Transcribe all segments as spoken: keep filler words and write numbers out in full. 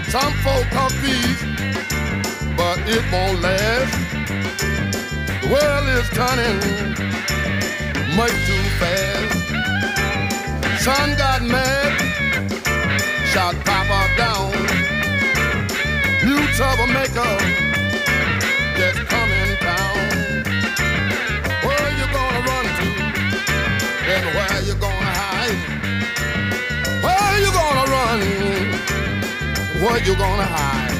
Some folk have peace, but it won't last. The world is turning much too fast. Son got mad, shot Papa down. New troublemaker just come in town. Where you gonna run to? And where you gonna hide? Where you gonna run? Where you gonna hide?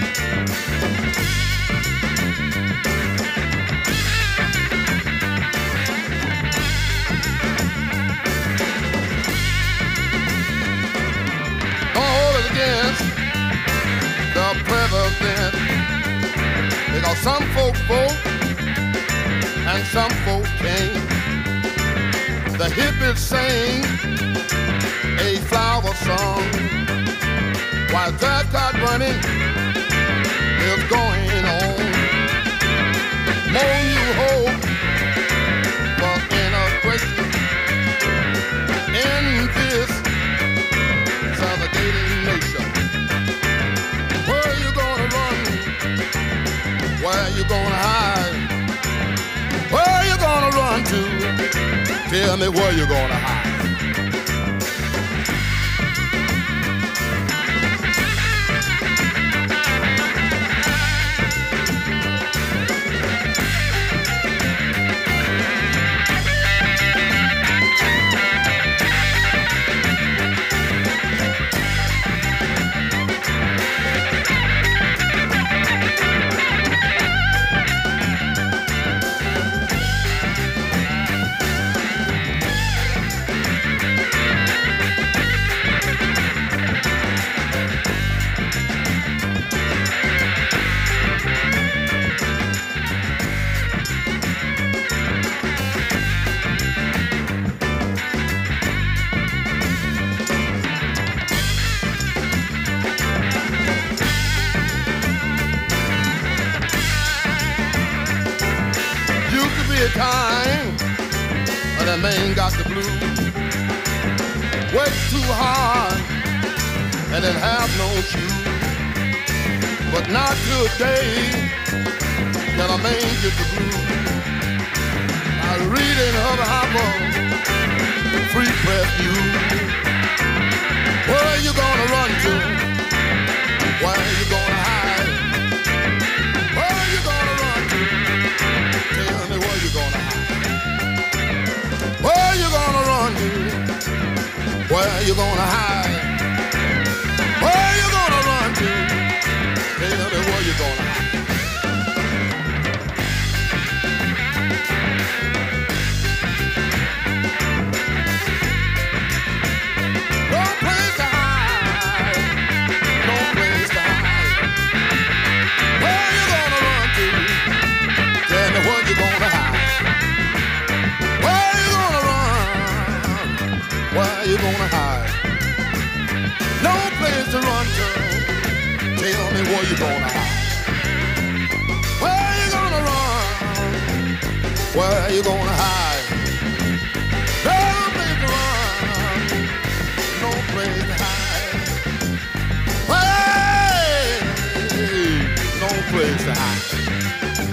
All is against the president, because some folk vote and some folk can't. The hippies sing a flower song while that card running is going on. More you hope for integration in this segregated nation. Where you gonna run? Where you gonna hide? Where you gonna run to? Tell me where you gonna hide. Time, but that man got the blues. Work too hard and then have no shoes. But not today can a man get the blues. I read in Hubba Hopper, free press news. Where you gonna run to? Where you gonna hide? Where you gonna run to? Tell me where you gonna hide. Where you gonna run to? Where you gonna hide? Where you gonna run to? Tell me where you gonna hide. No place to hide. No place to hide. Where you gonna run to? Tell me where you gonna hide. Where you gonna run? Where you gonna hide? No place to run to. Tell me where you gonna hide. Where you gonna run? Where you gonna hide? No place to run. No place to hide. Hey, no place to hide.